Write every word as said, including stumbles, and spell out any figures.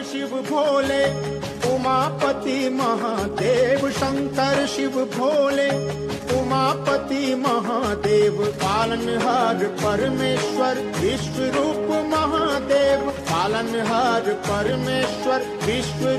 शिव भोले, उमापति महादेव शंकर शिव भोले, उमापति महादेव, पालनहार परमेश्वर विश्व रूप महादेव, पालनहार परमेश्वर विश्व